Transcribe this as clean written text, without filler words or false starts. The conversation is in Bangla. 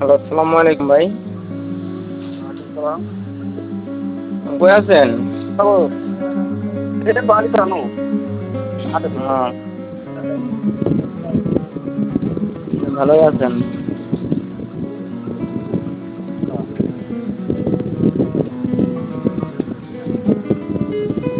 হ্যালো, আসসালামু আলাইকুম ভাই। সালাম। কই আছেন? হ্যালো, এটা বাড়িতে আনো। ভালোই আছেন?